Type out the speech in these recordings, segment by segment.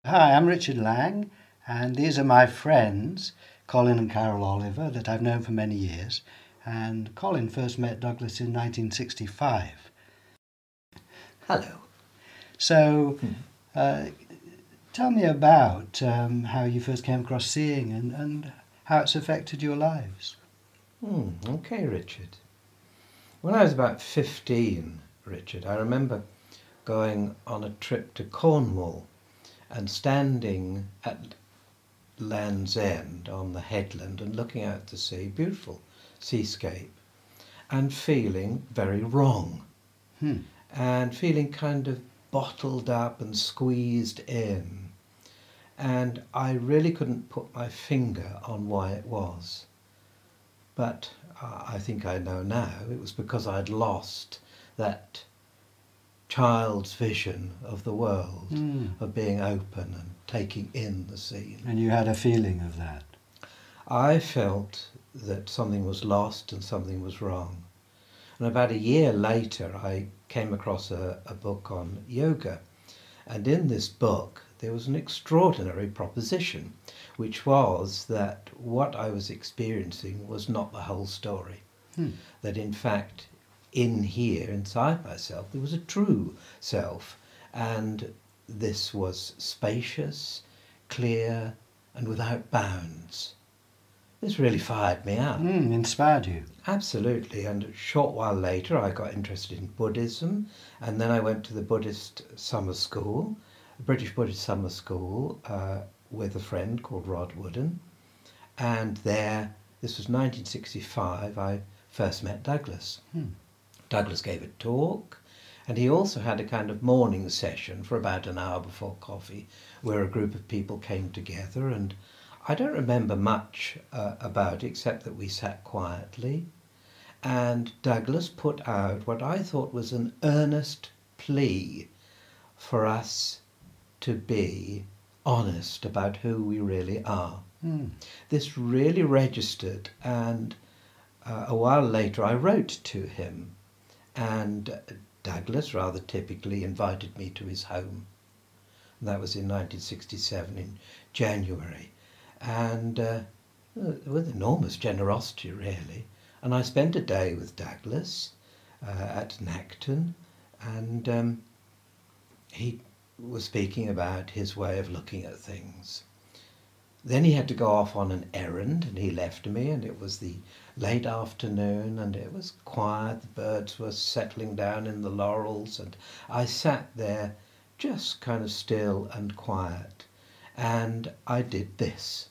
Hi, I'm Richard Lang, and these are my friends, Colin and Carol Oliver, that I've known for many years. And Colin first met Douglas in 1965. Hello. So, uh, tell me about how you first came across seeing and how it's affected your lives. Okay, Richard. When I was about 15, Richard, I remember going on a trip to Cornwall and standing at Land's End on the headland and looking out to sea, beautiful seascape, and feeling very wrong Hmm. and feeling kind of bottled up and squeezed in. And I really couldn't put my finger on why it was. But I think I know now it was because I'd lost that child's vision of the world, of being open and taking in the scene. And you had a feeling of that. I felt that something was lost and something was wrong. And about a year later, I came across a book on yoga. And in this book, there was an extraordinary proposition, which was that what I was experiencing was not the whole story. That in fact, in here, inside myself, there was a true self. And this was spacious, clear, and without bounds. This really fired me up. Inspired you. Absolutely. And a short while later, I got interested in Buddhism. And then I went to the Buddhist summer school, the British Buddhist summer school, with a friend called Rod Wooden. And there, this was 1965, I first met Douglas. Douglas gave a talk, and he also had a kind of morning session for about an hour before coffee, where a group of people came together. And I don't remember much about it, except that we sat quietly. And Douglas put out what I thought was an earnest plea for us to be honest about who we really are. This really registered, and a while later I wrote to him, and Douglas rather typically invited me to his home. And that was in 1967 in January, and with enormous generosity really. And I spent a day with Douglas at Nacton, and he was speaking about his way of looking at things. Then he had to go off on an errand, and he left me, and it was the late afternoon, and it was quiet. The birds were settling down in the laurels, and I sat there just kind of still and quiet, and I did this.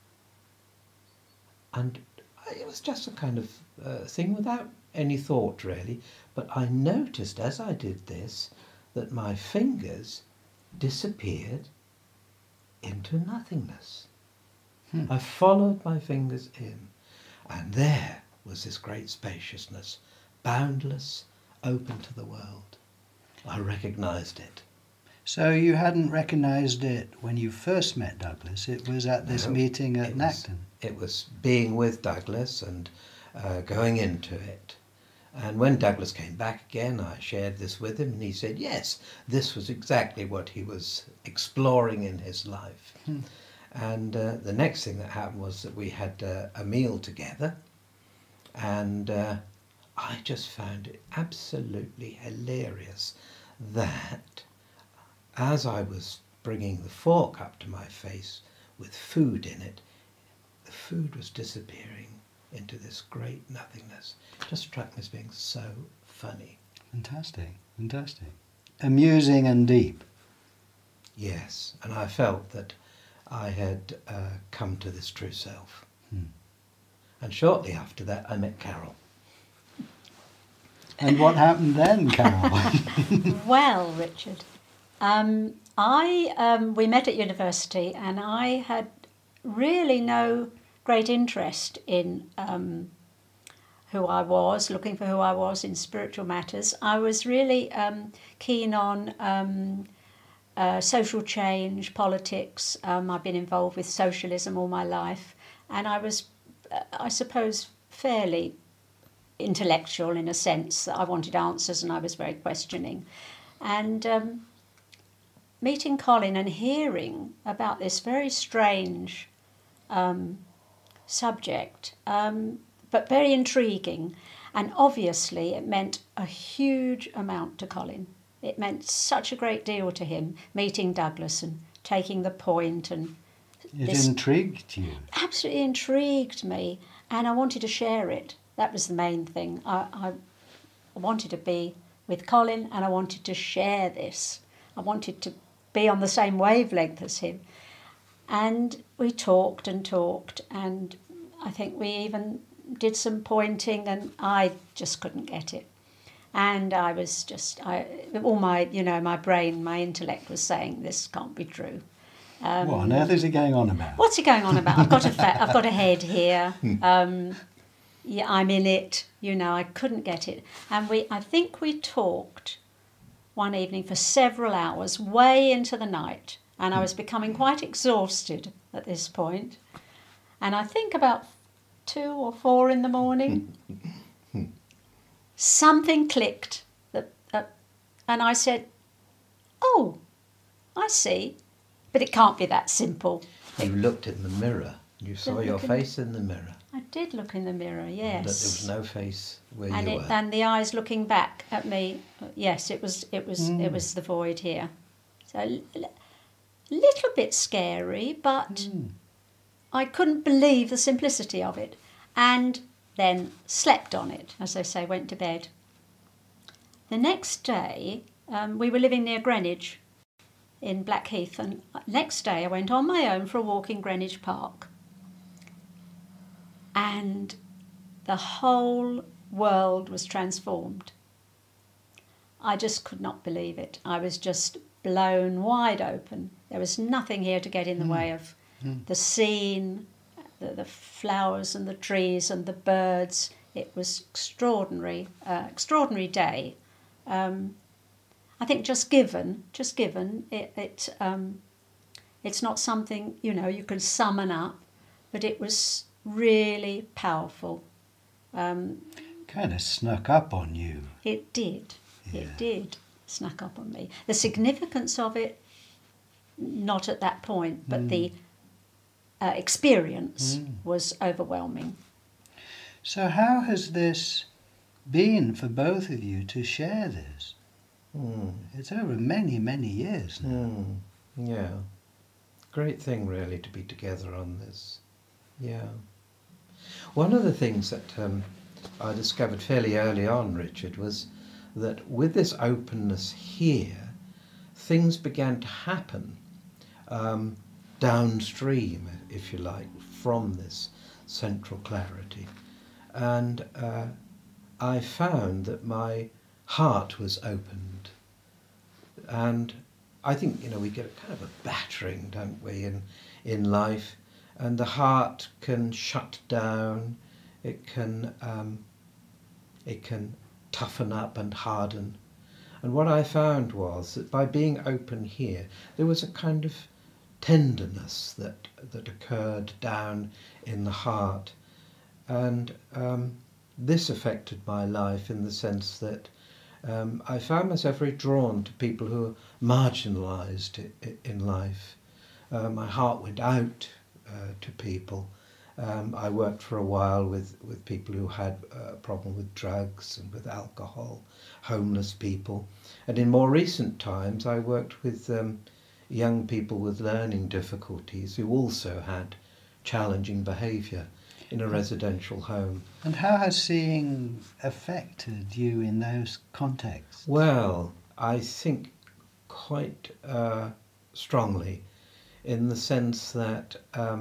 And it was just a kind of thing without any thought really, but I noticed as I did this that my fingers disappeared into nothingness. I followed my fingers in, and there was this great spaciousness, boundless, open to the world. I recognised it. So you hadn't recognised it when you first met Douglas. It was at this meeting at Nacton. It was being with Douglas and going into it. And when Douglas came back again, I shared this with him, and he said, yes, this was exactly what he was exploring in his life. And the next thing that happened was that we had a meal together, and I just found it absolutely hilarious that as I was bringing the fork up to my face with food in it, the food was disappearing into this great nothingness. It just struck me as being so funny. Fantastic, fantastic. Amusing and deep. Yes, and I felt that I had come to this true self. And shortly after that, I met Carol. And what happened then, Carol? Well, Richard, we met at university, and I had really no great interest in who I was, looking for who I was in spiritual matters. I was really keen on social change, politics. I've been involved with socialism all my life, and I was, I suppose, fairly intellectual in a sense that I wanted answers and I was very questioning. And meeting Colin and hearing about this very strange subject, but very intriguing. And obviously it meant a huge amount to Colin. It meant such a great deal to him, meeting Douglas and taking the point. And It intrigued you. absolutely intrigued me, and I wanted to share it. That was the main thing. I wanted to be with Colin, and I wanted to share this. I wanted to be on the same wavelength as him. And we talked and talked, and I think we even did some pointing, and I just couldn't get it. And I was just, all my, my brain, my intellect was saying, this can't be true. What on earth is he going on about? What's he going on about? I've got a head here. Yeah, I'm in it. I couldn't get it. And I think we talked one evening for several hours, way into the night. And I was becoming quite exhausted at this point. And I think about 2 or 4 in the morning, something clicked. And I said, oh, I see. But it can't be that simple. You looked in the mirror. You saw your face in the mirror. I did look in the mirror, yes. And that there was no face where and you were. And the eyes looking back at me. Yes, it was the void here. So a little bit scary, but I couldn't believe the simplicity of it. And then slept on it, as they say, went to bed. The next day, we were living near Greenwich in Blackheath, and next day I went on my own for a walk in Greenwich Park. And the whole world was transformed. I just could not believe it. I was just blown wide open. There was nothing here to get in the way of the scene, the flowers and the trees and the birds. It was extraordinary day. I think just given it's not something you can summon up, but it was really powerful. Kind of snuck up on you. It did. Yeah. It did snuck up on me. The significance of it, not at that point, but the experience was overwhelming. So how has this been for both of you to share this? It's over many, many years now. Yeah. Great thing, really, to be together on this. Yeah. One of the things that I discovered fairly early on, Richard, was that with this openness here, things began to happen downstream, if you like, from this central clarity. And I found that my heart was opened. And I think, we get kind of a battering, don't we, in life. And the heart can shut down, it can toughen up and harden. And what I found was that by being open here, there was a kind of tenderness that occurred down in the heart. And this affected my life in the sense that I found myself very drawn to people who are marginalised in life. My heart went out to people. I worked for a while with people who had a problem with drugs and with alcohol, homeless people. And in more recent times, I worked with young people with learning difficulties who also had challenging behaviour in a residential home. And how has seeing affected you in those contexts? Well, I think quite strongly, in the sense that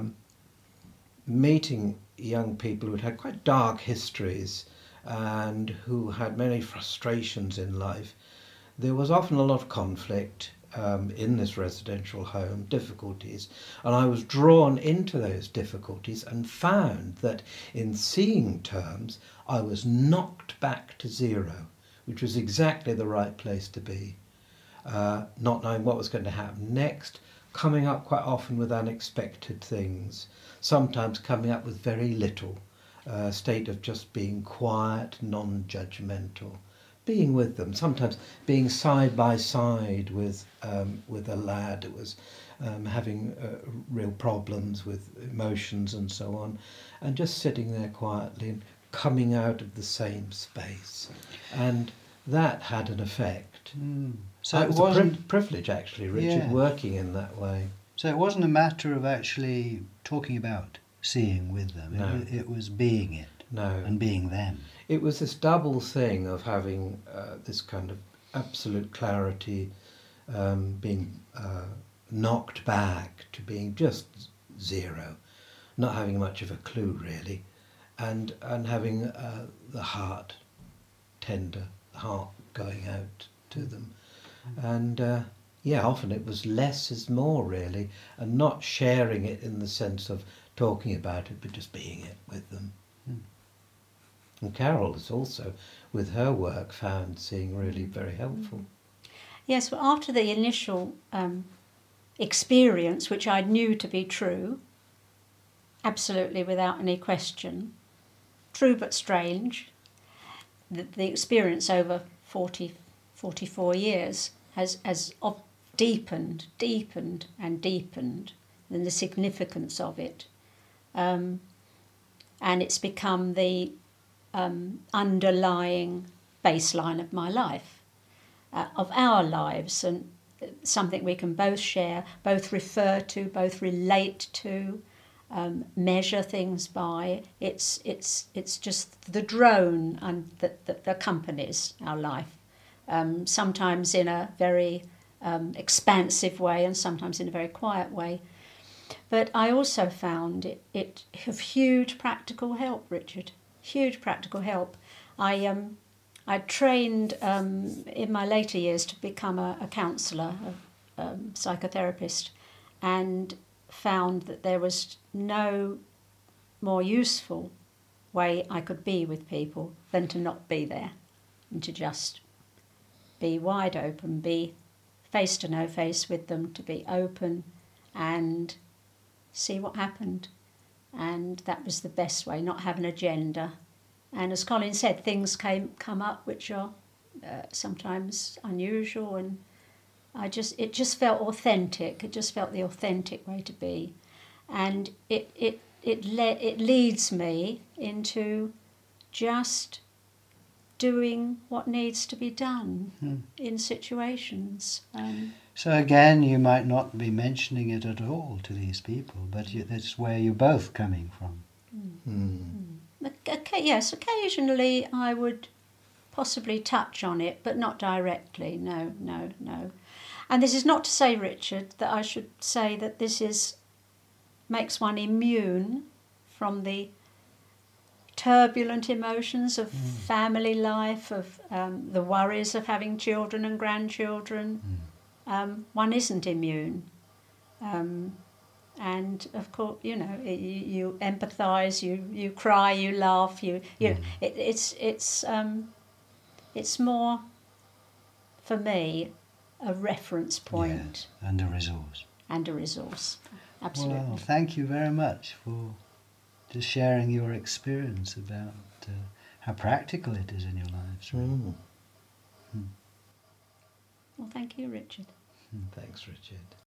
meeting young people who'd had quite dark histories and who had many frustrations in life, there was often a lot of conflict in this residential home, difficulties, and I was drawn into those difficulties and found that in seeing terms I was knocked back to zero, which was exactly the right place to be, not knowing what was going to happen next, coming up quite often with unexpected things, sometimes coming up with very little, a state of just being quiet, non-judgmental, being with them, sometimes being side by side with a lad that was having real problems with emotions and so on, and just sitting there quietly and coming out of the same space, and that had an effect. So It it was wasn't. a privilege, actually, Richard, Yeah. working in that way. So it wasn't a matter of actually talking about seeing with them. No. It was being it No, and being them. it was this double thing of having this kind of absolute clarity, being knocked back to being just zero, not having much of a clue really, and having the heart tender, the heart going out to them, and yeah, often it was less is more really, and not sharing it in the sense of talking about it, but just being it with them. And Carol has also, with her work, found seeing really very helpful. Yes, well, after the initial experience, which I knew to be true, absolutely without any question, true but strange, the experience over 44 years has deepened and deepened, and the significance of it. And it's become the underlying baseline of my life, of our lives, and something we can both share, both refer to, both relate to, measure things by. It's just the drone and that accompanies our life, sometimes in a very expansive way and sometimes in a very quiet way. But I also found it of huge practical help, Richard. Huge practical help. I trained in my later years to become a counsellor, a psychotherapist, and found that there was no more useful way I could be with people than to not be there and to just be wide open, be face to no face with them, to be open and see what happened. And that was the best way, not have an agenda. And as Colin said, things come up which are sometimes unusual, and it just felt authentic. It just felt the authentic way to be, and it leads me into just doing what needs to be done in situations. So again, you might not be mentioning it at all to these people, but that's where you're both coming from. Yes, occasionally I would possibly touch on it, but not directly. No. And this is not to say, Richard, that I should say that this makes one immune from the turbulent emotions of family life, of the worries of having children and grandchildren. One isn't immune. And of course, you empathise, you cry, you laugh, it's more, for me, a reference point. Yeah, and a resource. And a resource, absolutely. Well, thank you very much for just sharing your experience about how practical it is in your lives. Really. Well, thank you, Richard. Thanks, Richard.